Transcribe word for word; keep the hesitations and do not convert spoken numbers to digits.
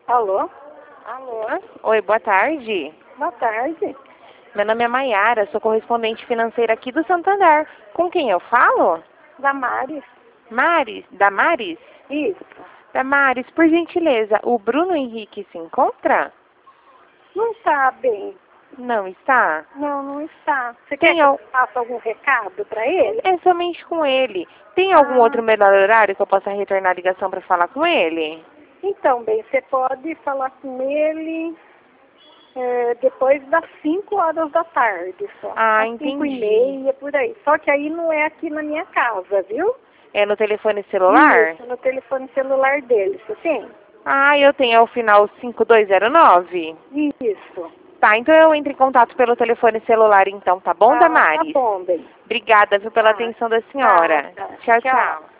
Alô? Alô? Oi, boa tarde. Boa tarde. Meu nome é Maiara, sou correspondente financeira aqui do Santander. Com quem eu falo? Damares. Maris? Damares? Isso. Damares, por gentileza, o Bruno Henrique se encontra? Não está bem. Não está? Não, não está. Você Tem quer que al- eu faça algum recado para ele? É somente com ele. Tem algum Ah, outro melhor horário que eu possa retornar a ligação para falar com ele? então, bem, você pode falar com ele é, depois das cinco horas da tarde só. Ah, Às cinco e entendi. meia, por aí. Só que aí não é aqui na minha casa, viu? É no telefone celular? Isso, no telefone celular dele, você tem? Ah, eu tenho ao final cinco dois zero nove. Isso. Tá, então eu entro em contato pelo telefone celular então, tá bom, Ah, tá Damares? bom, bem. Obrigada, viu, pela Ah, atenção da senhora. nada. Tchau, Tchau. tchau.